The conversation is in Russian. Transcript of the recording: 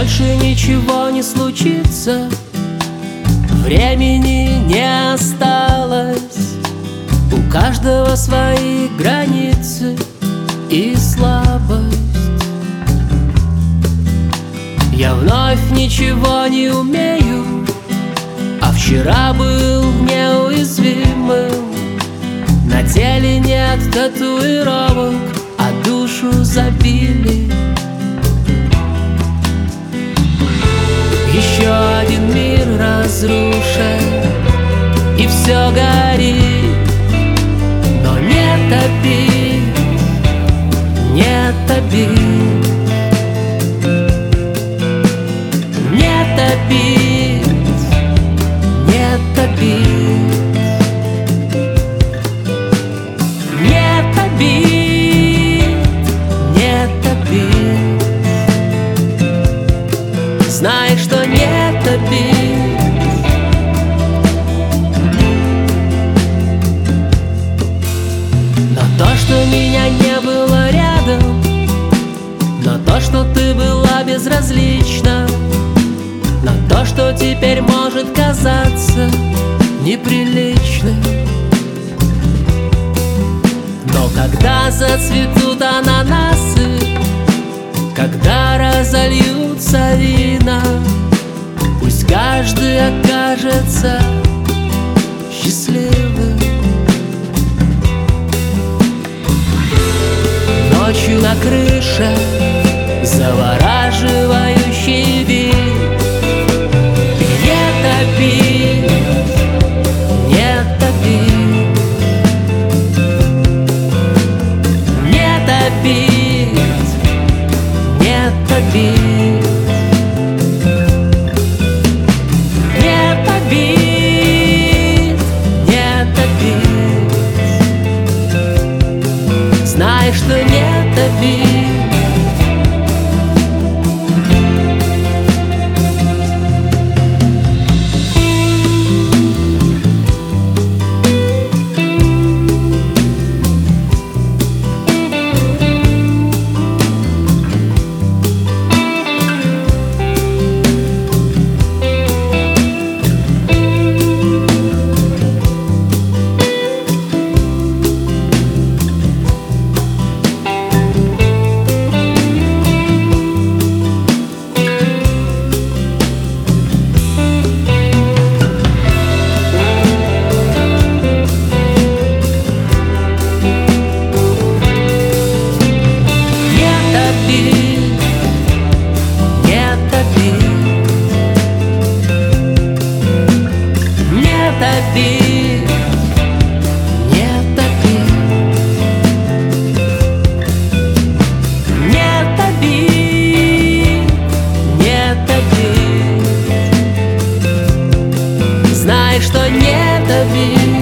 больше ничего не случится, времени не осталось, у каждого свои границы и слабость. Я вновь ничего не умею, а вчера был неуязвимым. На теле нет татуировок, а душу забили. Еще один мир разрушен, и все горит, но нет обид, нет обид, нет обид, нет обид, нет обид, нет обид. Знай, что нет обид. На то, что меня не было рядом, на то, что ты была безразлична, на то, что теперь может казаться неприличным. Но когда зацветут ананасы, когда разольются вина, пусть каждый окажется счастливым. Ночью на крыше завораживающий вид. Нет обид, нет обид, нет обид, нет обид, нет обид, нет обид. Знай, что нет обид. Нет обид, нет обид, нет обид, нет обид. Знай, что нет обид.